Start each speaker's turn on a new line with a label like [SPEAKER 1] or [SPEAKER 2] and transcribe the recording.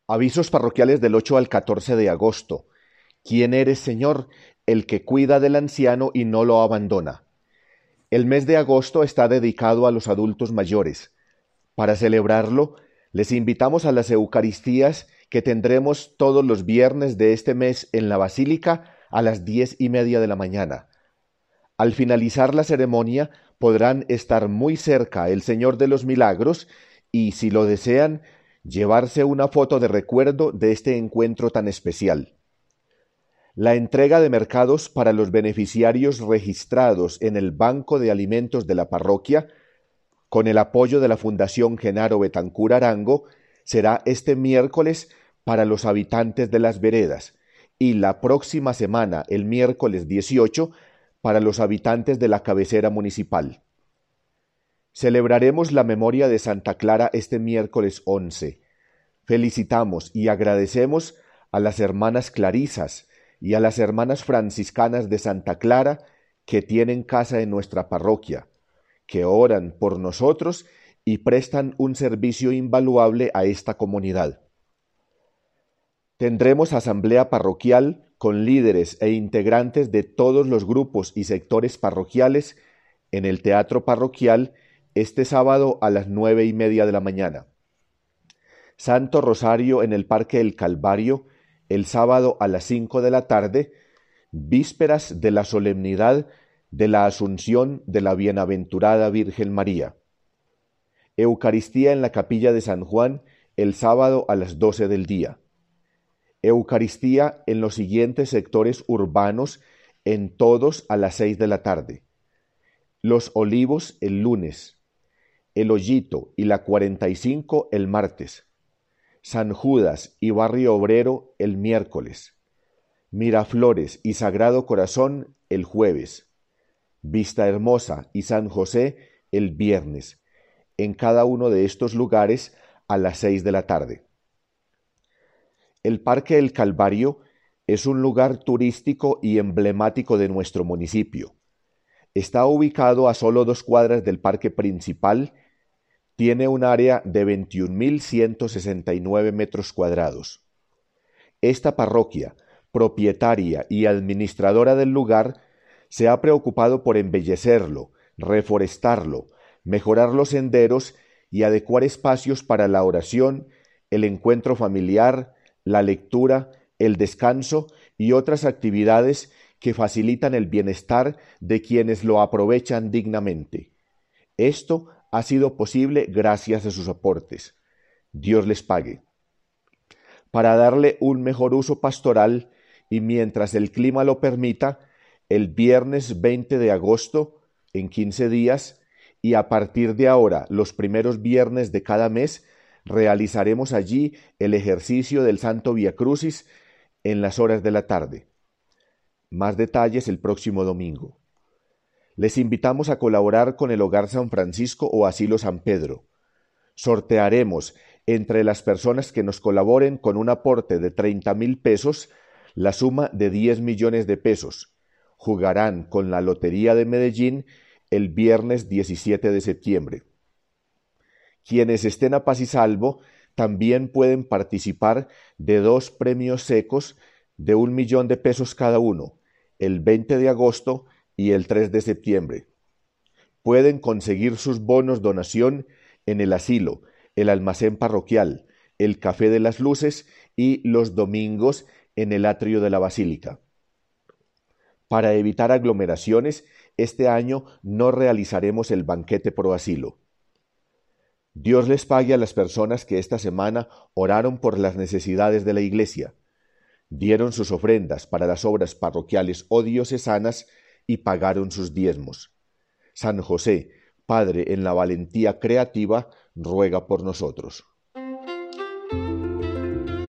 [SPEAKER 1] Avisos parroquiales del 8 al 14 de agosto. ¿Quién eres, Señor? El que cuida del anciano y no lo abandona. El mes de agosto está dedicado a los adultos mayores. Para celebrarlo, les invitamos a las Eucaristías que tendremos todos los viernes de este mes en la Basílica a las 10:30 de la mañana. Al finalizar la ceremonia podrán estar muy cerca el Señor de los Milagros y, si lo desean, llevarse una foto de recuerdo de este encuentro tan especial. La entrega de mercados para los beneficiarios registrados en el Banco de Alimentos de la parroquia, con el apoyo de la Fundación Genaro Betancur Arango, será este miércoles para los habitantes de las veredas y la próxima semana, el miércoles 18, para los habitantes de la cabecera municipal. Celebraremos la memoria de Santa Clara este miércoles 11. Felicitamos y agradecemos a las hermanas clarisas y a las hermanas franciscanas de Santa Clara que tienen casa en nuestra parroquia, que oran por nosotros y prestan un servicio invaluable a esta comunidad. Tendremos asamblea parroquial con líderes e integrantes de todos los grupos y sectores parroquiales en el Teatro Parroquial este sábado a las 9:30 de la mañana. Santo Rosario en el Parque del Calvario el sábado a las 5 de la tarde, vísperas de la solemnidad de la Asunción de la Bienaventurada Virgen María. Eucaristía en la Capilla de San Juan el sábado a las 12 del día. Eucaristía en los siguientes sectores urbanos en todos a las 6 de la tarde. Los Olivos el lunes, El Hoyito y la 45 el martes, San Judas y Barrio Obrero el miércoles, Miraflores y Sagrado Corazón el jueves, Vista Hermosa y San José el viernes, en cada uno de estos lugares a las 6 de la tarde. El Parque del Calvario es un lugar turístico y emblemático de nuestro municipio. Está ubicado a solo 2 cuadras del parque principal. Tiene un área de 21.169 metros cuadrados. Esta parroquia, propietaria y administradora del lugar, se ha preocupado por embellecerlo, reforestarlo, mejorar los senderos y adecuar espacios para la oración, el encuentro familiar, la lectura, el descanso y otras actividades que facilitan el bienestar de quienes lo aprovechan dignamente. Esto ha sido posible gracias a sus aportes. Dios les pague. Para darle un mejor uso pastoral y mientras el clima lo permita, el viernes 20 de agosto, en 15 días, y a partir de ahora, los primeros viernes de cada mes, realizaremos allí el ejercicio del Santo Vía Crucis en las horas de la tarde. Más detalles el próximo domingo. Les invitamos a colaborar con el Hogar San Francisco o Asilo San Pedro. Sortearemos entre las personas que nos colaboren con un aporte de 30,000 pesos la suma de 10 millones de pesos. Jugarán con la Lotería de Medellín el viernes 17 de septiembre. Quienes estén a paz y salvo también pueden participar de 2 premios secos de 1 millón de pesos cada uno, el 20 de agosto y el 3 de septiembre. Pueden conseguir sus bonos donación en el asilo, el almacén parroquial, el Café de las Luces y los domingos en el atrio de la Basílica. Para evitar aglomeraciones, este año no realizaremos el banquete pro asilo. Dios les pague a las personas que esta semana oraron por las necesidades de la Iglesia, dieron sus ofrendas para las obras parroquiales o diocesanas y pagaron sus diezmos. San José, Padre en la valentía creativa, ruega por nosotros.